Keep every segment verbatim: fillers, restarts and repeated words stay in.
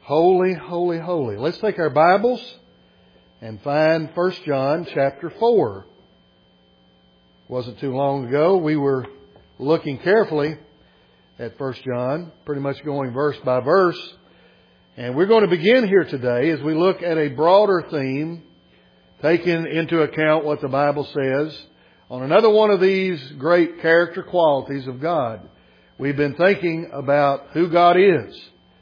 Holy, holy, holy. Let's take our Bibles and find First John chapter four. Wasn't too long ago we were looking carefully at First John, pretty much going verse by verse. And we're going to begin here today as we look at a broader theme, taking into account what the Bible says on another one of these great character qualities of God. We've been thinking about who God is.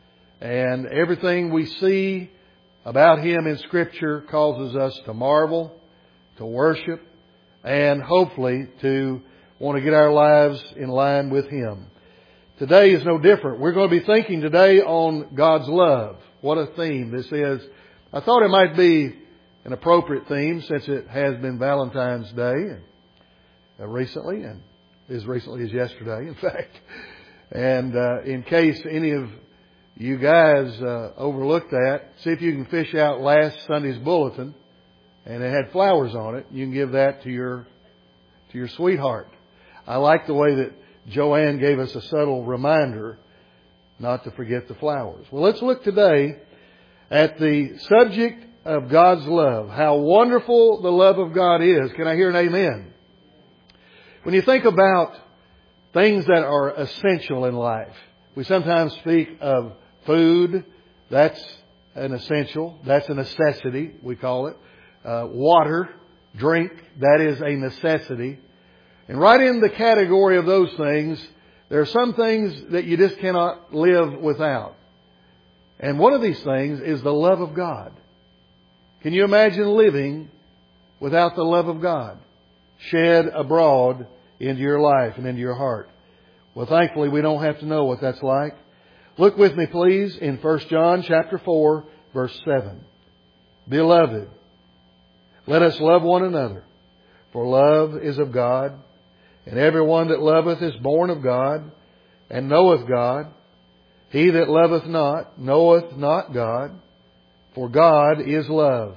And everything we see about Him in Scripture causes us to marvel, to worship, and hopefully to want to get our lives in line with Him. Today is no different. We're going to be thinking today on God's love. What a theme this is. I thought it might be an appropriate theme since it has been Valentine's Day uh, recently, and as recently as yesterday, in fact. And uh, in case any of you guys uh, overlooked that, see if you can fish out last Sunday's bulletin, and it had flowers on it. You can give that to your to your sweetheart. I like the way that Joanne gave us a subtle reminder not to forget the flowers. Well, let's look today at the subject of God's love. How wonderful the love of God is. Can I hear an amen? When you think about things that are essential in life, we sometimes speak of food. That's an essential. That's a necessity, we call it. Uh, water, drink, that is a necessity. And right in the category of those things, there are some things that you just cannot live without. And one of these things is the love of God. Can you imagine living without the love of God shed abroad into your life and into your heart? Well, thankfully, we don't have to know what that's like. Look with me, please, in First John chapter four, verse seven. Beloved, let us love one another, for love is of God, and everyone that loveth is born of God, and knoweth God. He that loveth not knoweth not God, for God is love.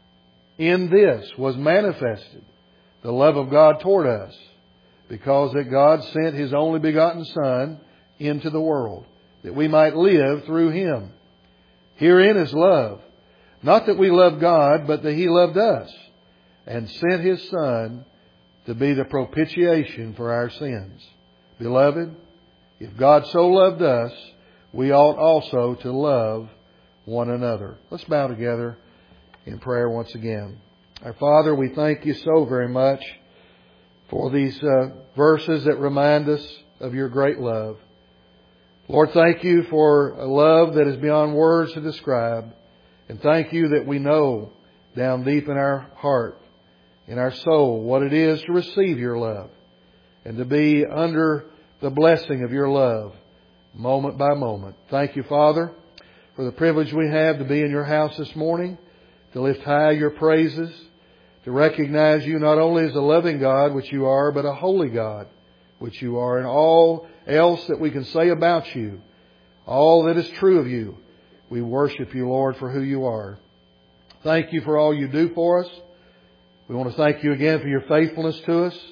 In this was manifested the love of God toward us, because that God sent His only begotten Son into the world, that we might live through Him. Herein is love, not that we love God, but that He loved us, and sent His Son to be the propitiation for our sins. Beloved, if God so loved us, we ought also to love one another. Let's bow together in prayer once again. Our Father, we thank You so very much for these uh, verses that remind us of Your great love. Lord, thank You for a love that is beyond words to describe. And thank You that we know down deep in our heart, in our soul, what it is to receive Your love and to be under the blessing of Your love moment by moment. Thank You, Father, for the privilege we have to be in Your house this morning, to lift high Your praises, to recognize You not only as a loving God, which You are, but a holy God, which You are, and all else that we can say about You, all that is true of You. We worship You, Lord, for who You are. Thank You for all You do for us. We want to thank You again for Your faithfulness to us.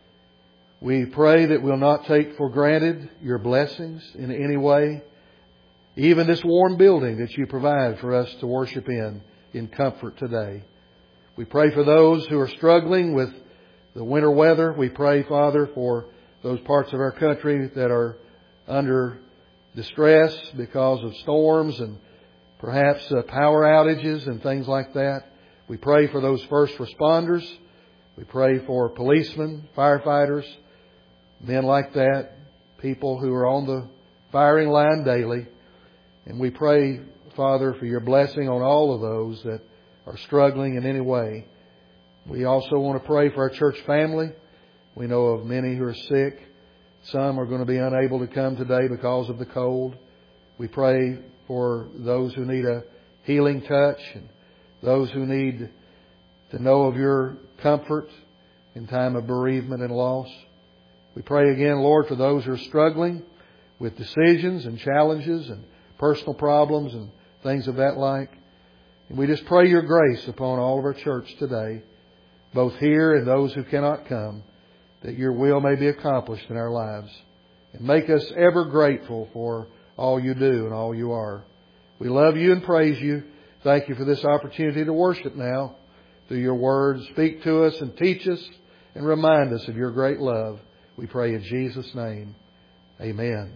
We pray that we'll not take for granted Your blessings in any way, even this warm building that You provide for us to worship in, in comfort today. We pray for those who are struggling with the winter weather. We pray, Father, for those parts of our country that are under distress because of storms and perhaps uh, power outages and things like that. We pray for those first responders. We pray for policemen, firefighters, men like that, people who are on the firing line daily. And we pray, Father, for Your blessing on all of those that are struggling in any way. We also want to pray for our church family. We know of many who are sick. Some are going to be unable to come today because of the cold. We pray for those who need a healing touch and those who need to know of Your comfort in time of bereavement and loss. We pray again, Lord, for those who are struggling with decisions and challenges and personal problems and things of that like. And we just pray Your grace upon all of our church today, both here and those who cannot come, that Your will may be accomplished in our lives. And make us ever grateful for all You do and all You are. We love you and praise you. Thank you for this opportunity to worship now through your word. Speak to us and teach us and remind us of your great love. We pray in Jesus' name. Amen.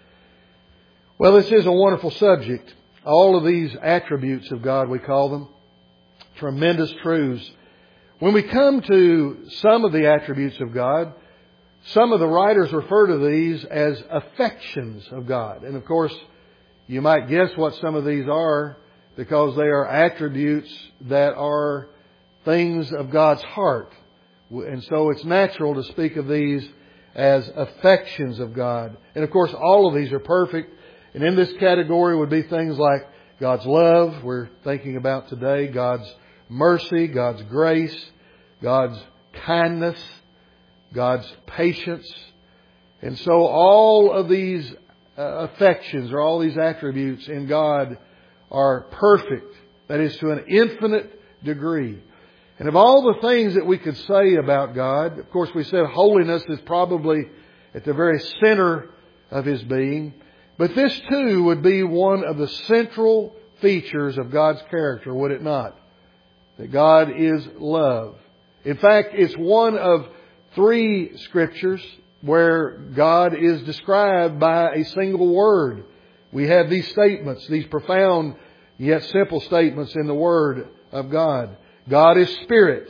Well, this is a wonderful subject. All of these attributes of God, we call them, tremendous truths. When we come to some of the attributes of God, some of the writers refer to these as affections of God. And of course, you might guess what some of these are because they are attributes that are things of God's heart. And so it's natural to speak of these as affections of God. And of course, all of these are perfect. And in this category would be things like God's love, we're thinking about today, God's mercy, God's grace, God's kindness, God's patience. And so all of these uh, affections or all these attributes in God are perfect. That is, to an infinite degree. And of all the things that we could say about God, of course we said holiness is probably at the very center of His being. But this too would be one of the central features of God's character, would it not? That God is love. In fact, it's one of three scriptures where God is described by a single word. We have these statements, these profound yet simple statements in the Word of God. God is Spirit.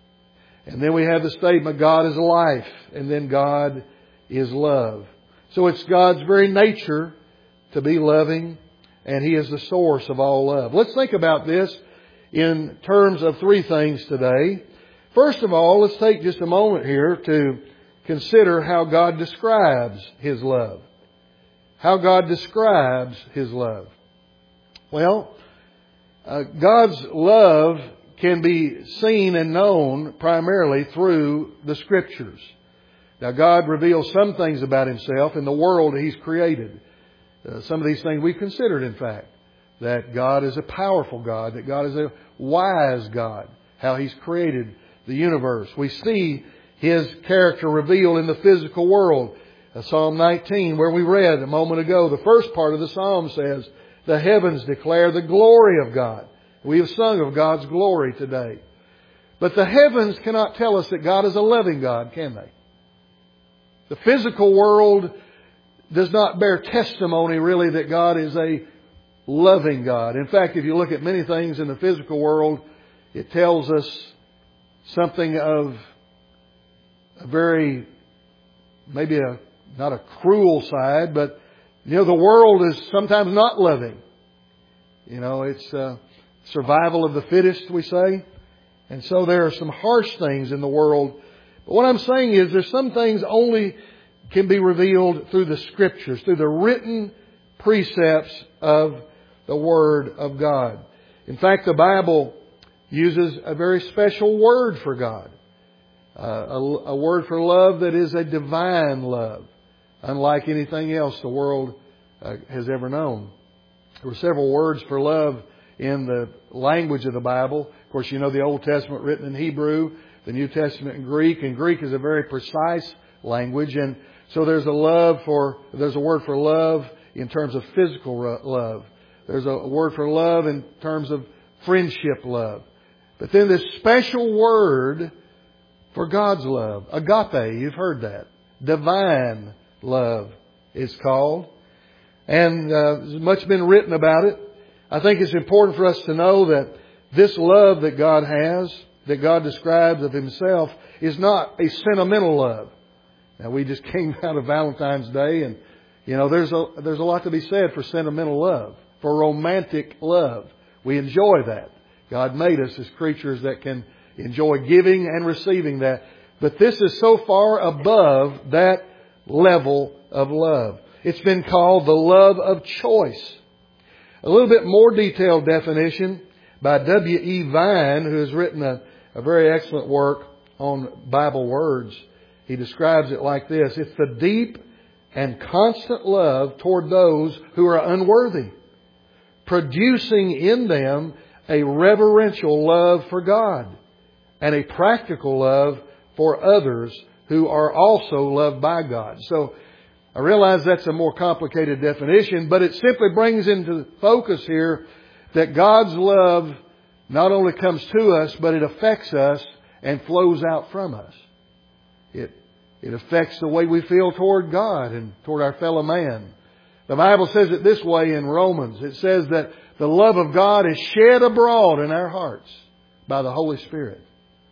And then we have the statement, God is life. And then God is love. So it's God's very nature to be loving, and He is the source of all love. Let's think about this in terms of three things today. First of all, let's take just a moment here to consider how God describes His love. How God describes His love. Well, uh, God's love can be seen and known primarily through the Scriptures. Now, God reveals some things about Himself in the world He's created. Uh, some of these things we've considered, in fact. That God is a powerful God. That God is a wise God. How He's created the universe. We see His character revealed in the physical world. Uh, Psalm nineteen, where we read a moment ago, the first part of the Psalm says, the heavens declare the glory of God. We have sung of God's glory today. But the heavens cannot tell us that God is a loving God, can they? The physical world does not bear testimony really that God is a loving God. In fact, if you look at many things in the physical world, it tells us something of a very, maybe a, not a cruel side, but, you know, the world is sometimes not loving. You know, it's uh, survival of the fittest, we say. And so there are some harsh things in the world. But what I'm saying is there's some things only can be revealed through the Scriptures, through the written precepts of the Word of God. In fact, the Bible uses a very special word for God. Uh, a, a word for love that is a divine love, unlike anything else the world uh, has ever known. There were several words for love in the language of the Bible. Of course, you know the Old Testament written in Hebrew, the New Testament in Greek, and Greek is a very precise language. And so there's a love for, there's a word for love in terms of physical love. There's a word for love in terms of friendship love. But then this special word for God's love, agape, you've heard that. Divine love is called. And uh, there's much been written about it. I think it's important for us to know that this love that God has, that God describes of Himself, is not a sentimental love. Now, we just came out of Valentine's Day, and, you know, there's a, there's a lot to be said for sentimental love, for romantic love. We enjoy that. God made us as creatures that can enjoy giving and receiving that. But this is so far above that level of love. It's been called the love of choice. A little bit more detailed definition by W E Vine, who has written a, a very excellent work on Bible words. He describes it like this. It's the deep and constant love toward those who are unworthy, producing in them a reverential love for God and a practical love for others who are also loved by God. So I realize that's a more complicated definition, but it simply brings into focus here that God's love not only comes to us, but it affects us and flows out from us. It, it affects the way we feel toward God and toward our fellow man. The Bible says it this way in Romans. It says that the love of God is shed abroad in our hearts by the Holy Spirit.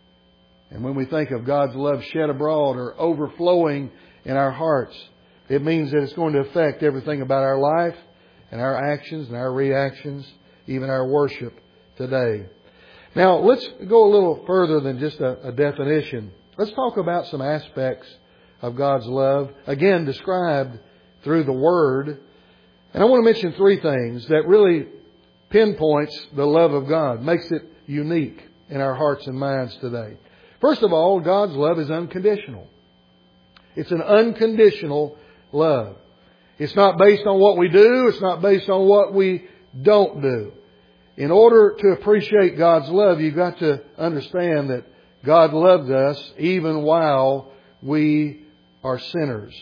And when we think of God's love shed abroad or overflowing in our hearts, it means that it's going to affect everything about our life and our actions and our reactions, even our worship today. Now, let's go a little further than just a, a definition. Let's talk about some aspects of God's love, again described through the Word. And I want to mention three things that really pinpoints the love of God, makes it unique in our hearts and minds today. First of all, God's love is unconditional. It's an unconditional love. It's not based on what we do. It's not based on what we don't do. In order to appreciate God's love, you've got to understand that God loves us even while we are sinners.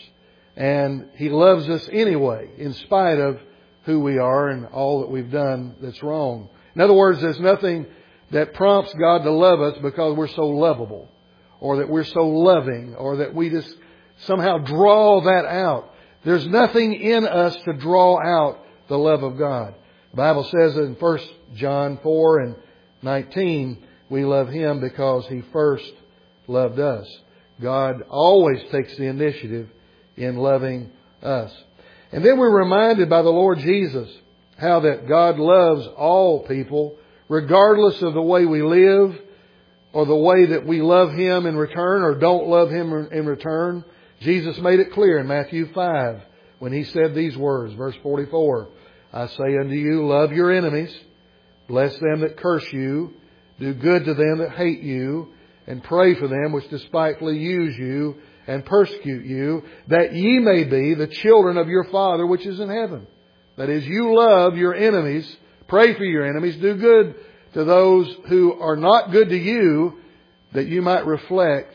And He loves us anyway, in spite of who we are and all that we've done that's wrong. In other words, there's nothing that prompts God to love us because we're so lovable, or that we're so loving, or that we just somehow draw that out. There's nothing in us to draw out the love of God. The Bible says in First John four and nineteen, we love Him because He first loved us. God always takes the initiative in loving us. And then we're reminded by the Lord Jesus how that God loves all people, regardless of the way we live or the way that we love Him in return or don't love Him in return. Jesus made it clear in Matthew five when He said these words, verse forty-four, I say unto you, love your enemies, bless them that curse you, do good to them that hate you, and pray for them which despitefully use you and persecute you, that ye may be the children of your Father which is in heaven. That is, you love your enemies, pray for your enemies, do good to those who are not good to you, that you might reflect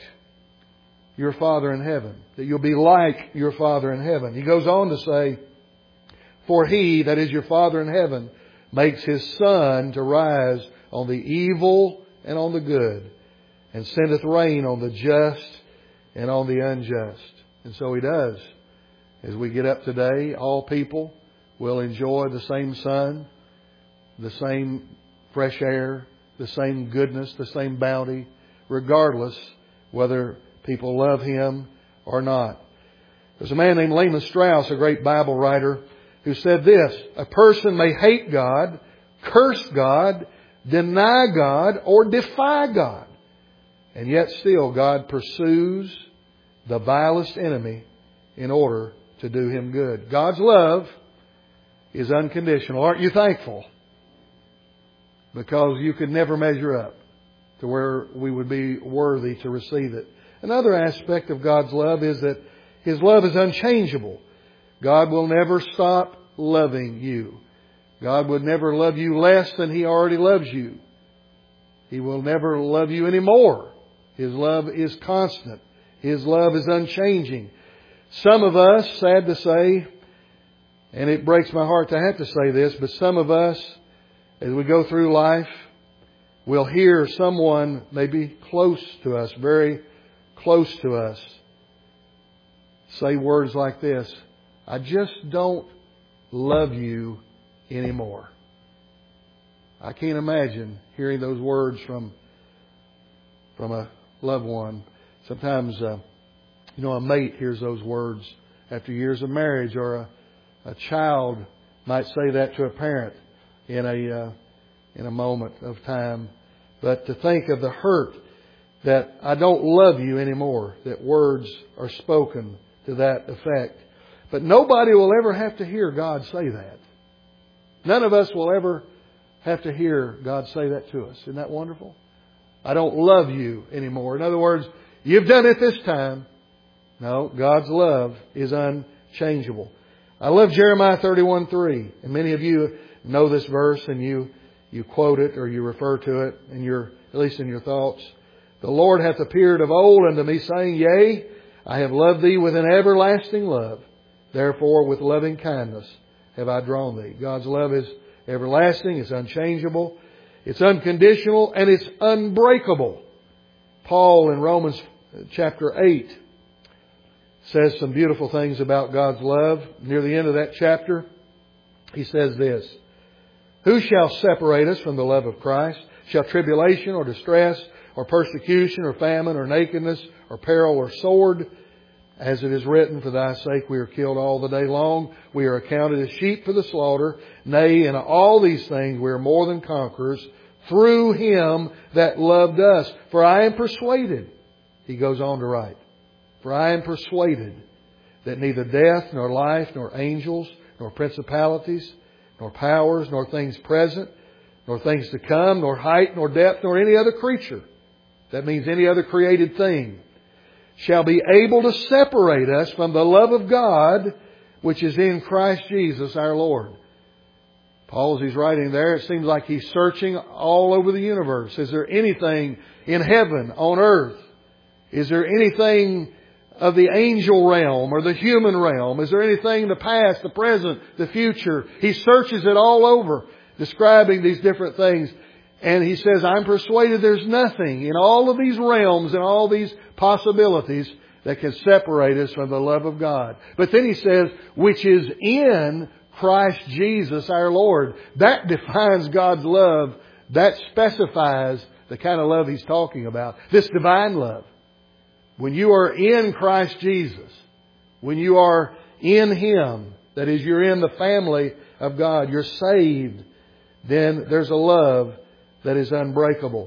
your Father in heaven. That you'll be like your Father in heaven. He goes on to say, for He, that is your Father in heaven, makes His sun to rise on the evil and on the good, and sendeth rain on the just and on the unjust. And so He does. As we get up today, all people will enjoy the same sun, the same fresh air, the same goodness, the same bounty, regardless whether people love Him or not. There's a man named Lehman Strauss, a great Bible writer, who said this, a person may hate God, curse God, deny God, or defy God. And yet still God pursues the vilest enemy in order to do him good. God's love is unconditional. Aren't you thankful? Because you could never measure up to where we would be worthy to receive it. Another aspect of God's love is that His love is unchangeable. God will never stop loving you. God would never love you less than He already loves you. He will never love you any more. His love is constant. His love is unchanging. Some of us, sad to say, and it breaks my heart to have to say this, but some of us, as we go through life, will hear someone maybe close to us, very close to us, say words like this, I just don't love you anymore. I can't imagine hearing those words from from a loved one. Sometimes, uh, you know, a mate hears those words after years of marriage, or a, a child might say that to a parent in a uh, in a moment of time. But to think of the hurt that I don't love you anymore, that words are spoken to that effect. But nobody will ever have to hear God say that. None of us will ever have to hear God say that to us. Isn't that wonderful? I don't love you anymore. In other words, you've done it this time. No, God's love is unchangeable. I love Jeremiah thirty-one three. And many of you know this verse and you, you quote it or you refer to it in your, at least in your thoughts. The Lord hath appeared of old unto me, saying, Yea, I have loved thee with an everlasting love. Therefore, with loving kindness have I drawn thee. God's love is everlasting, it's unchangeable, it's unconditional, and it's unbreakable. Paul in Romans chapter eight says some beautiful things about God's love. Near the end of that chapter, he says this: Who shall separate us from the love of Christ? Shall tribulation or distress or persecution or famine or nakedness or peril or sword? As it is written, for thy sake we are killed all the day long. We are accounted as sheep for the slaughter. Nay, in all these things we are more than conquerors through Him that loved us. For I am persuaded, he goes on to write, for I am persuaded that neither death, nor life, nor angels, nor principalities, nor powers, nor things present, nor things to come, nor height, nor depth, nor any other creature, that means any other created thing, shall be able to separate us from the love of God which is in Christ Jesus our Lord. Paul, as he's writing there, it seems like he's searching all over the universe. Is there anything in heaven, on earth? Is there anything of the angel realm or the human realm? Is there anything in the past, the present, the future? He searches it all over, describing these different things. And he says, I'm persuaded there's nothing in all of these realms and all these possibilities that can separate us from the love of God. But then he says, which is in Christ Jesus our Lord. That defines God's love. That specifies the kind of love He's talking about. This divine love. When you are in Christ Jesus, when you are in Him, that is, you're in the family of God, you're saved, then there's a love that is unbreakable.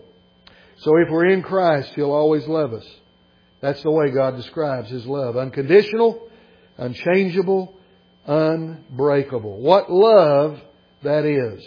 So if we're in Christ, He'll always love us. That's the way God describes His love. Unconditional, unchangeable, unbreakable. What love that is.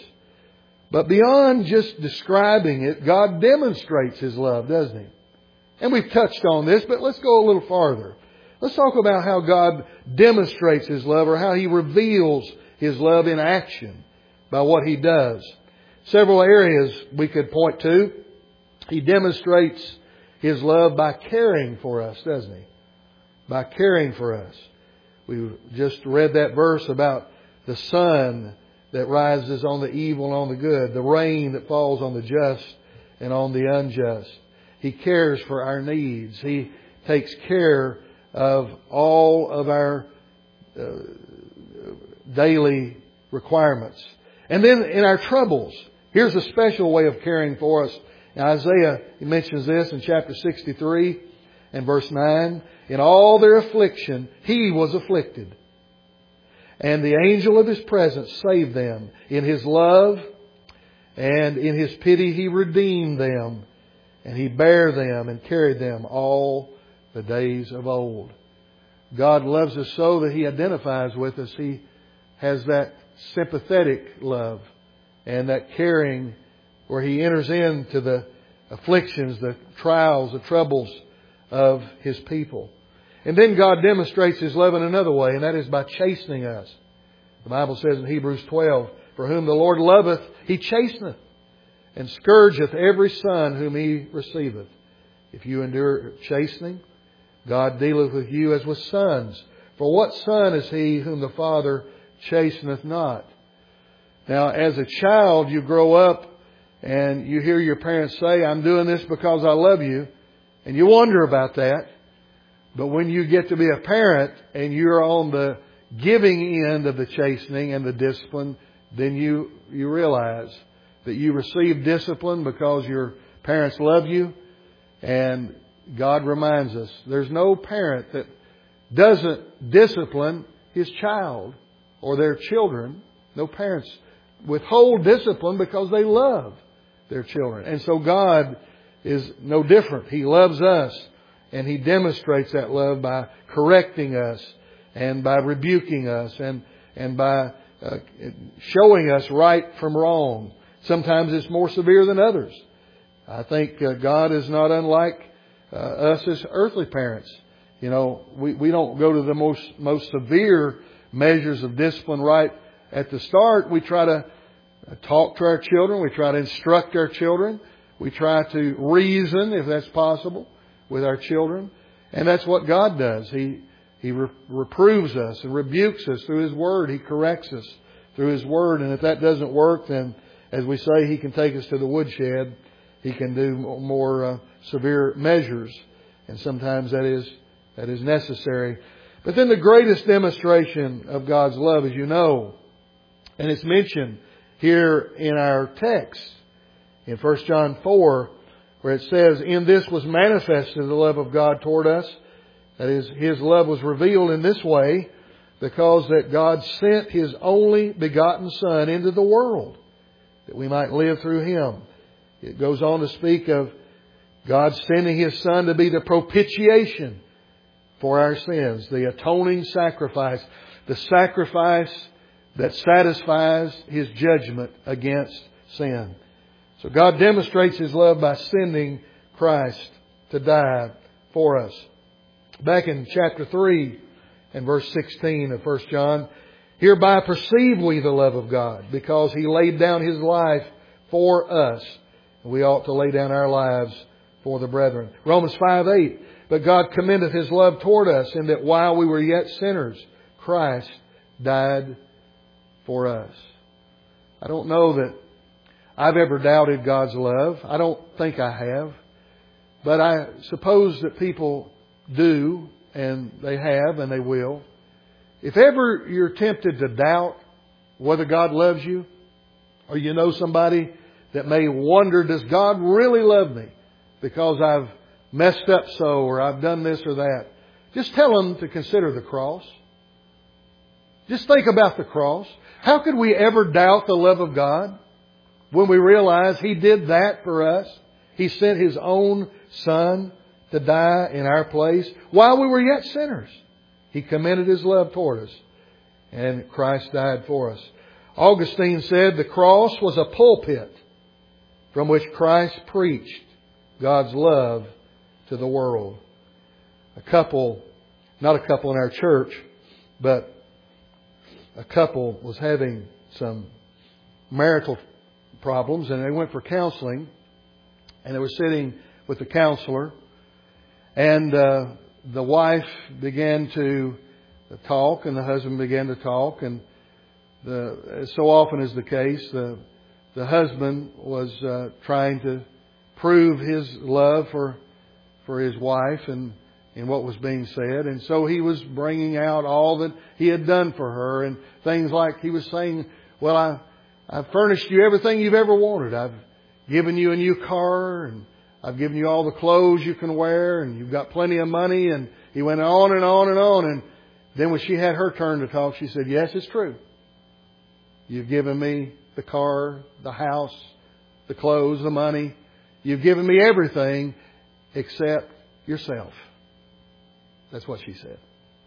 But beyond just describing it, God demonstrates His love, doesn't He? And we've touched on this, but let's go a little farther. Let's talk about how God demonstrates His love, or how He reveals His love in action by what He does. Several areas we could point to. He demonstrates His love by caring for us, doesn't He? By caring for us. We just read that verse about the sun that rises on the evil and on the good, the rain that falls on the just and on the unjust. He cares for our needs. He takes care of all of our uh, daily requirements. And then in our troubles, here's a special way of caring for us. In Isaiah, he mentions this in chapter sixty-three and verse nine. In all their affliction, He was afflicted. And the angel of His presence saved them. In His love and in His pity, He redeemed them. And He bare them and carried them all the days of old. God loves us so that He identifies with us. He has that sympathetic love and that caring where He enters into the afflictions, the trials, the troubles of His people. And then God demonstrates His love in another way, and that is by chastening us. The Bible says in Hebrews twelve, for whom the Lord loveth, He chasteneth, and scourgeth every son whom He receiveth. If you endure chastening, God dealeth with you as with sons. For what son is he whom the Father chasteneth not? Now, as a child, you grow up and you hear your parents say, I'm doing this because I love you. And you wonder about that. But when you get to be a parent and you're on the giving end of the chastening and the discipline, then you, you realize that you receive discipline because your parents love you. And God reminds us, there's no parent that doesn't discipline his child or their children. No parents withhold discipline because they love their children. And so God is no different. He loves us, and He demonstrates that love by correcting us and by rebuking us and, and by uh, showing us right from wrong. Sometimes it's more severe than others. I think uh, God is not unlike uh, us as earthly parents. You know, we, we don't go to the most, most severe measures of discipline right at the start. We try to talk to our children. We try to instruct our children. We try to reason, if that's possible, with our children. And that's what God does. He, He re- reproves us and rebukes us through His Word. He corrects us through His Word. And if that doesn't work, then, as we say, He can take us to the woodshed. He can do more uh, severe measures. And sometimes that is, that is necessary. But then the greatest demonstration of God's love, as you know, and it's mentioned here in our text in First John four, where it says, "In this was manifested the love of God toward us." That is, His love was revealed in this way, because that God sent His only begotten Son into the world, that we might live through Him. It goes on to speak of God sending His Son to be the propitiation for our sins, the atoning sacrifice, the sacrifice that satisfies His judgment against sin. So God demonstrates His love by sending Christ to die for us. Back in chapter three and verse sixteen of First John, "Hereby perceive we the love of God, because He laid down His life for us. We ought to lay down our lives for the brethren." Romans five eight, "But God commendeth His love toward us, in that while we were yet sinners, Christ died for us." I don't know that I've ever doubted God's love. I don't think I have. But I suppose that people do, and they have, and they will. If ever you're tempted to doubt whether God loves you, or you know somebody that may wonder, does God really love me because I've messed up so, or I've done this or that, just tell them to consider the cross. Just think about the cross. How could we ever doubt the love of God when we realize He did that for us? He sent His own Son to die in our place while we were yet sinners. He commended His love toward us, and Christ died for us. Augustine said the cross was a pulpit from which Christ preached God's love to the world. A couple, not a couple in our church, but a couple was having some marital problems, and they went for counseling, and they were sitting with the counselor, and uh, the wife began to talk, and the husband began to talk, and the, as so often is the case, the the husband was uh, trying to prove his love for for his wife and in what was being said, and so he was bringing out all that he had done for her, and things like he was saying, "Well, I I've furnished you everything you've ever wanted. I've given you a new car, and I've given you all the clothes you can wear, and you've got plenty of money." And he went on and on and on. And then when she had her turn to talk, she said, "Yes, it's true. You've given me the car, the house, the clothes, the money. You've given me everything except yourself." That's what she said.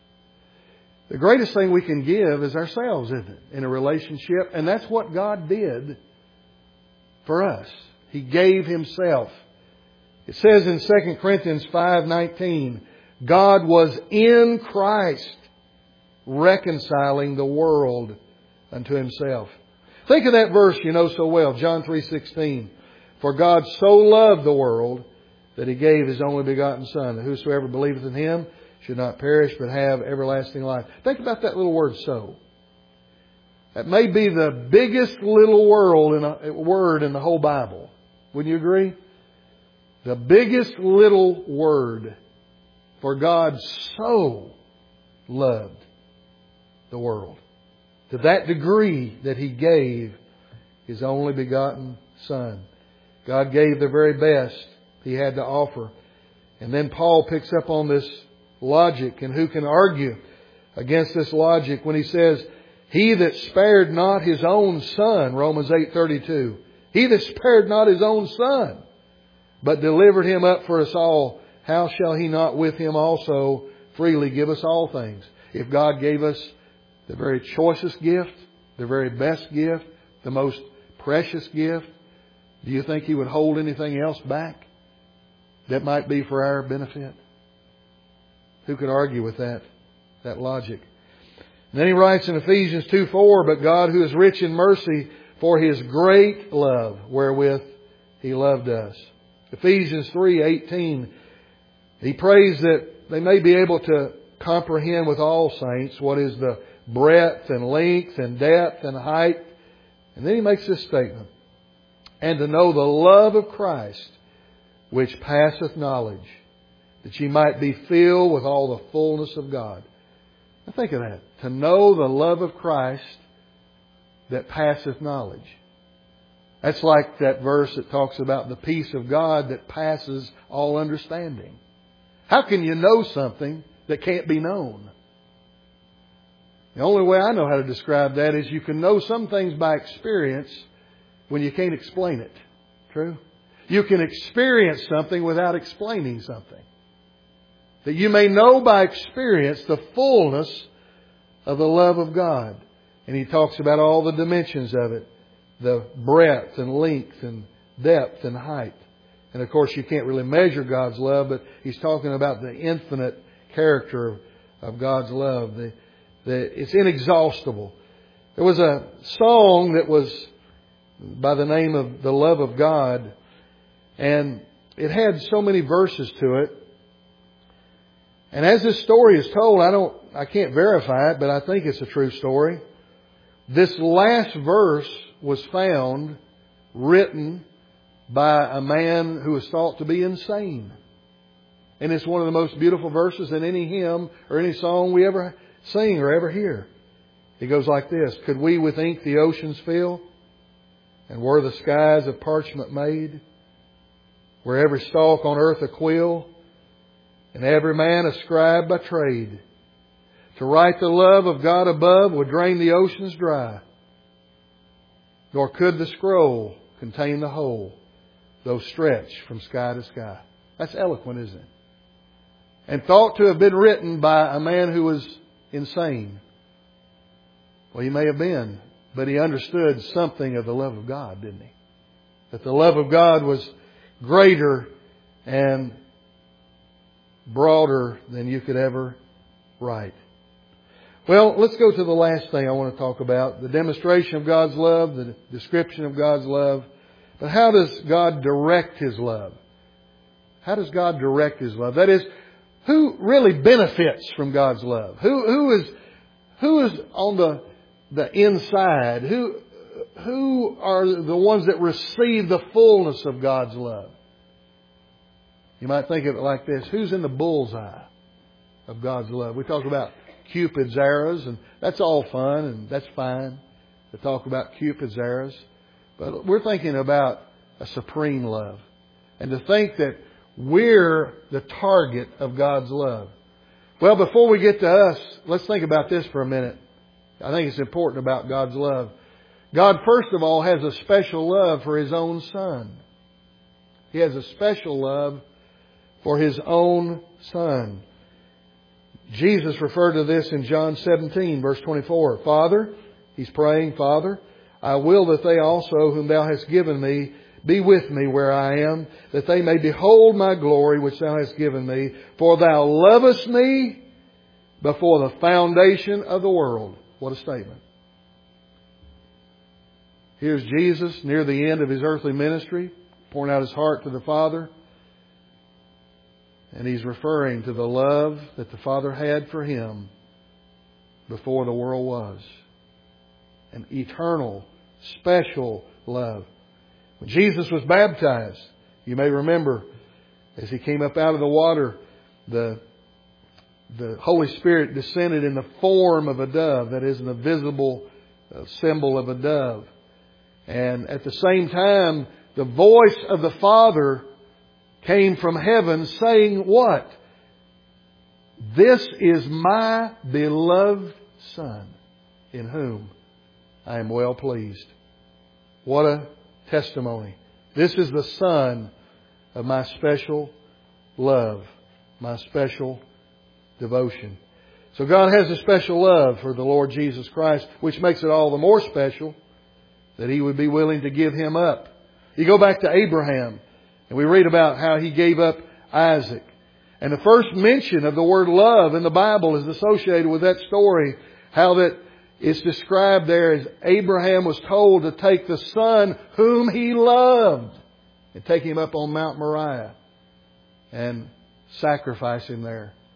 The greatest thing we can give is ourselves, isn't it? In a relationship. And that's what God did for us. He gave Himself. It says in Second Corinthians five nineteen, God was in Christ reconciling the world unto Himself. Think of that verse you know so well, John three sixteen. "For God so loved the world that He gave His only begotten Son, that whosoever believeth in Him should not perish but have everlasting life." Think about that little word, "so." That may be the biggest little world in a, word in the whole Bible. Wouldn't you agree? The biggest little word. For God so loved the world, to that degree that He gave His only begotten Son. God gave the very best He had to offer. And then Paul picks up on this logic, and who can argue against this logic when he says, "He that spared not His own Son," Romans eight thirty-two, "He that spared not His own Son, but delivered Him up for us all, how shall He not with Him also freely give us all things?" If God gave us the very choicest gift, the very best gift, the most precious gift, do you think He would hold anything else back that might be for our benefit? Who could argue with that, that logic? And then he writes in Ephesians two four, "But God, who is rich in mercy, for His great love wherewith He loved us." Ephesians three eighteen, he prays that they may be able to comprehend with all saints what is the breadth and length and depth and height. And then he makes this statement. And to know the love of Christ, which passeth knowledge, that ye might be filled with all the fullness of God. Now think of that. To know the love of Christ that passeth knowledge. That's like that verse that talks about the peace of God that passes all understanding. How can you know something that can't be known? The only way I know how to describe that is you can know some things by experience when you can't explain it. True? You can experience something without explaining something. That you may know by experience the fullness of the love of God. And he talks about all the dimensions of it. The breadth and length and depth and height. And of course you can't really measure God's love, but he's talking about the infinite character of, of God's love. The, the, it's inexhaustible. There was a song that was by the name of The Love of God. And it had so many verses to it. And as this story is told, I don't, I can't verify it, but I think it's a true story. This last verse was found written by a man who was thought to be insane. And it's one of the most beautiful verses in any hymn or any song we ever sing or ever hear. It goes like this. Could we with ink the oceans fill? And were the skies of parchment made? Were every stalk on earth a quill? And every man a scribe by trade? To write the love of God above would drain the oceans dry. Nor could the scroll contain the whole, though stretched from sky to sky. That's eloquent, isn't it? And thought to have been written by a man who was insane. Well, he may have been, but he understood something of the love of God, didn't he? That the love of God was greater and broader than you could ever write. Well, let's go to the last thing I want to talk about. The demonstration of God's love, the description of God's love. But how does God direct His love? How does God direct His love? That is, who really benefits from God's love? Who, who is, who is on the, the inside? Who, who are the ones that receive the fullness of God's love? You might think of it like this. Who's in the bullseye of God's love? We talk about Cupid's arrows, and that's all fun, and that's fine to talk about Cupid's arrows. But we're thinking about a supreme love. And to think that we're the target of God's love. Well, before we get to us, let's think about this for a minute. I think it's important about God's love. God, first of all, has a special love for His own Son. He has a special love for His own Son. Jesus referred to this in John seventeen, verse twenty-four. Father, He's praying, Father, I will that they also, whom Thou hast given me, be with me where I am, that they may behold my glory which Thou hast given me. For Thou lovest me before the foundation of the world. What a statement. Here's Jesus near the end of His earthly ministry, pouring out His heart to the Father. And He's referring to the love that the Father had for Him before the world was. An eternal, special love. When Jesus was baptized, you may remember, as He came up out of the water, the, the Holy Spirit descended in the form of a dove. That is, the visible symbol of a dove. And at the same time, the voice of the Father came from heaven saying what? This is my beloved Son, in whom I am well pleased. What a testimony. This is the Son of my special love, my special devotion. So God has a special love for the Lord Jesus Christ, which makes it all the more special that He would be willing to give Him up. You go back to Abraham, and we read about how he gave up Isaac. And the first mention of the word love in the Bible is associated with that story. How that it's described there as Abraham was told to take the son whom he loved and take him up on Mount Moriah and sacrifice him there.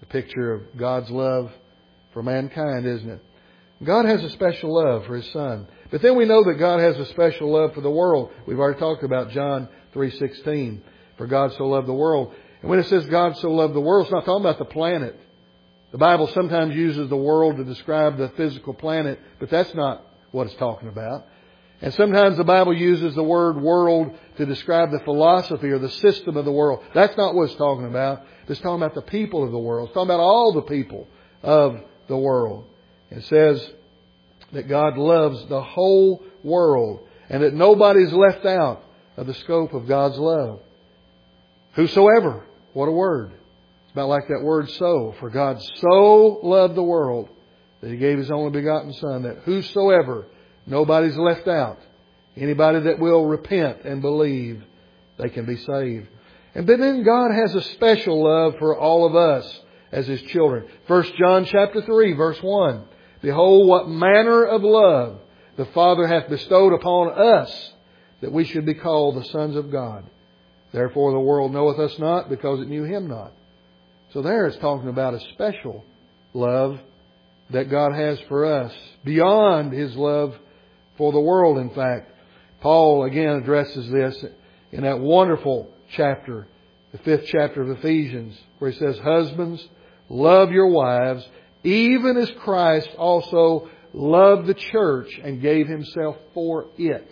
a picture of God's love for mankind, isn't it? God has a special love for His Son. But then we know that God has a special love for the world. We've already talked about John three sixteen. For God so loved the world. And when it says God so loved the world, it's not talking about the planet. The Bible sometimes uses the world to describe the physical planet, but that's not what it's talking about. And sometimes the Bible uses the word world to describe the philosophy or the system of the world. That's not what it's talking about. It's talking about the people of the world. It's talking about all the people of the world. It says that God loves the whole world and that nobody's left out of the scope of God's love. Whosoever. What a word. It's about like that word so. For God so loved the world that He gave His only begotten Son, that whosoever, nobody's left out. Anybody that will repent and believe, they can be saved. And then God has a special love for all of us as His children. First John chapter three, verse one. Behold, what manner of love the Father hath bestowed upon us, that we should be called the sons of God. Therefore the world knoweth us not, because it knew Him not. So there it's talking about a special love that God has for us, beyond His love for the world, in fact. Paul again addresses this in that wonderful chapter, the fifth chapter of Ephesians, where he says, Husbands, love your wives, even as Christ also loved the church and gave Himself for it.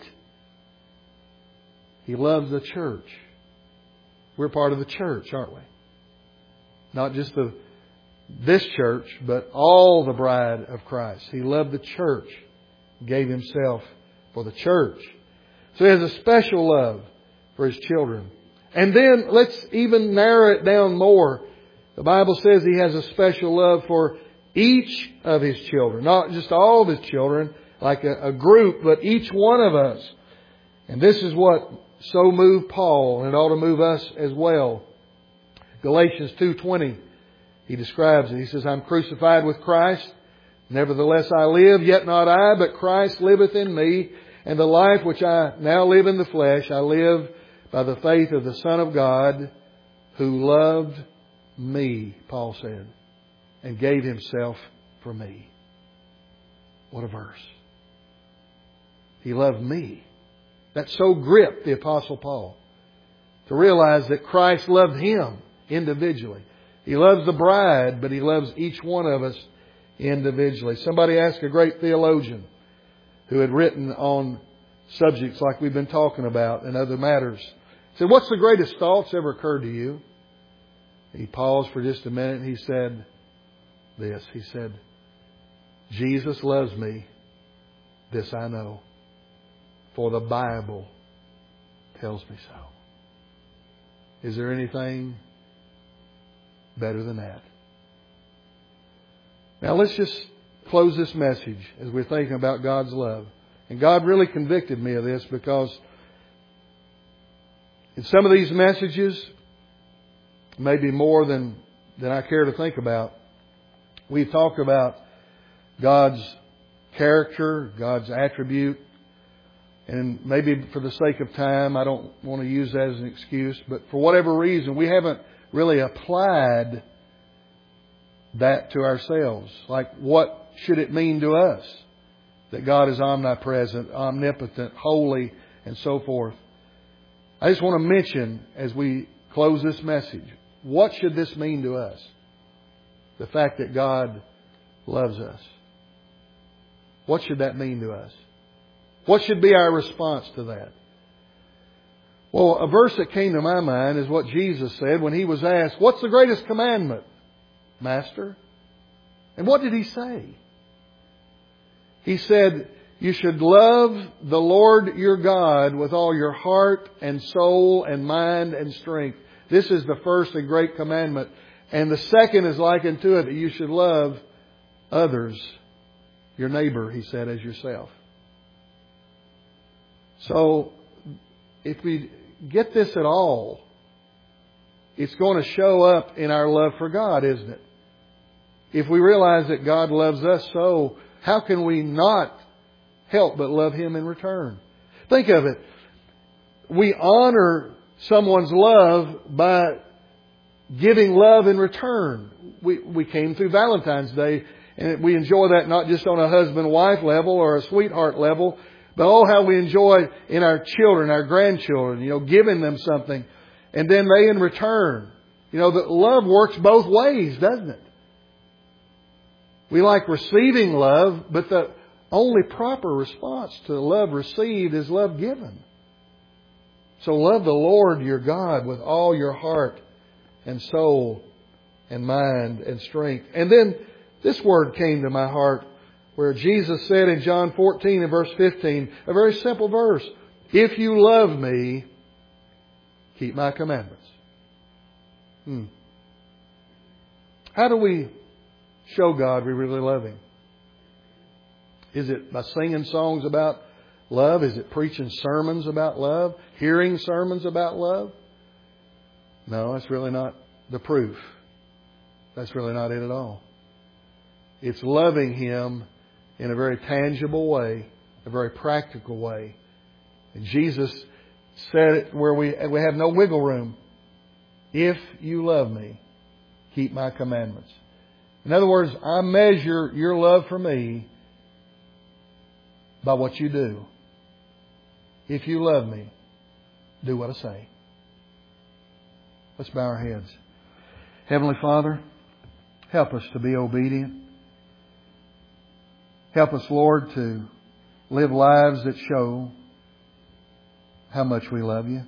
He loves the church. We're part of the church, aren't we? Not just the this church, but all the bride of Christ. He loved the church, gave Himself for the church. So He has a special love for His children. And then let's even narrow it down more. The Bible says He has a special love for each of His children. Not just all of His children, like a, a group, but each one of us. And this is what so moved Paul, and it ought to move us as well. Galatians two twenty, he describes it. He says, I'm crucified with Christ. Nevertheless I live, yet not I, but Christ liveth in me. And the life which I now live in the flesh, I live by the faith of the Son of God, who loved me, Paul said, and gave Himself for me. What a verse. He loved me. That so gripped the Apostle Paul to realize that Christ loved him individually. He loves the bride, but He loves each one of us individually. Somebody asked a great theologian who had written on subjects like we've been talking about and other matters. He said, what's the greatest thoughts ever occurred to you? He paused for just a minute and he said this. He said, Jesus loves me. This I know. For the Bible tells me so. Is there anything better than that? Now let's just close this message as we're thinking about God's love. And God really convicted me of this, because in some of these messages, maybe more than, than I care to think about, we've talked about God's character, God's attribute. And maybe for the sake of time, I don't want to use that as an excuse, but for whatever reason, we haven't really applied that to ourselves. Like, what should it mean to us that God is omnipresent, omnipotent, holy, and so forth? I just want to mention, as we close this message, what should this mean to us? The fact that God loves us. What should that mean to us? What should be our response to that? Well, a verse that came to my mind is what Jesus said when He was asked, what's the greatest commandment, Master? And what did He say? He said, you should love the Lord your God with all your heart and soul and mind and strength. This is the first and great commandment. And the second is likened to it, that you should love others, your neighbor, He said, as yourself. So, if we get this at all, it's going to show up in our love for God, isn't it? If we realize that God loves us so, how can we not help but love Him in return? Think of it. We honor someone's love by giving love in return. We, we came through Valentine's Day, and we enjoy that not just on a husband-wife level or a sweetheart level, but oh, how we enjoy in our children, our grandchildren, you know, giving them something. And then they in return. You know, that love works both ways, doesn't it? We like receiving love, but the only proper response to love received is love given. So love the Lord your God with all your heart and soul and mind and strength. And then this word came to my heart where Jesus said in John fourteen and verse fifteen, a very simple verse, if you love me, keep my commandments. Hmm. How do we show God we really love Him? Is it by singing songs about love? Is it preaching sermons about love? Hearing sermons about love? No, that's really not the proof. That's really not it at all. It's loving Him in a very tangible way, a very practical way. And Jesus said it where we, we have no wiggle room. If you love me, keep my commandments. In other words, I measure your love for me by what you do. If you love me, do what I say. Let's bow our heads. Heavenly Father, help us to be obedient. Help us, Lord, to live lives that show how much we love you.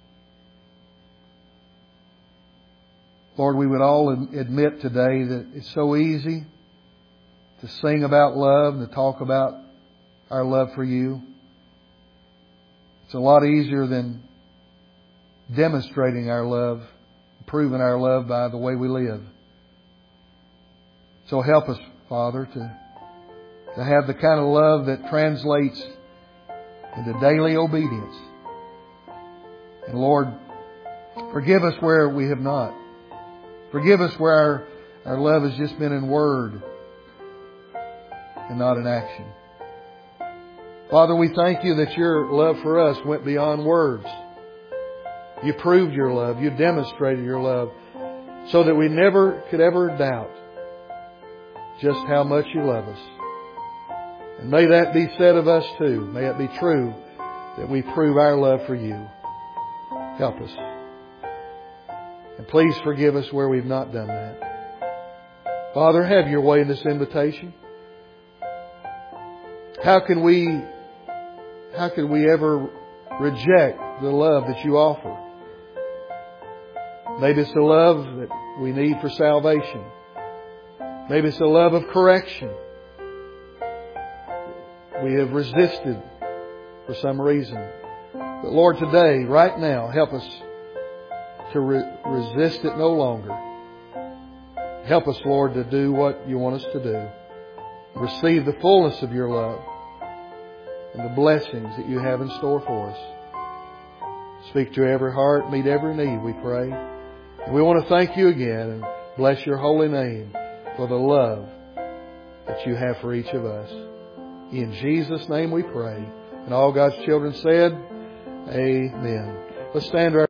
Lord, we would all admit today that it's so easy to sing about love and to talk about our love for you. It's a lot easier than demonstrating our love, proving our love by the way we live. So help us, Father, to, to have the kind of love that translates into daily obedience. And Lord, forgive us where we have not. Forgive us where our, our love has just been in word and not in action. Father, we thank you that your love for us went beyond words. You proved your love. You demonstrated your love so that we never could ever doubt just how much you love us. And may that be said of us too. May it be true that we prove our love for you. Help us. And please forgive us where we've not done that. Father, have your way in this invitation. How can we, how can we ever reject the love that you offer? Maybe it's the love that we need for salvation. Maybe it's the love of correction. We have resisted for some reason. But Lord, today, right now, help us to re- resist it no longer. Help us, Lord, to do what you want us to do. Receive the fullness of your love and the blessings that you have in store for us. Speak to every heart, meet every need, we pray. And we want to thank you again and bless your holy name for the love that you have for each of us. In Jesus' name we pray. And all God's children said, Amen. Let's stand to our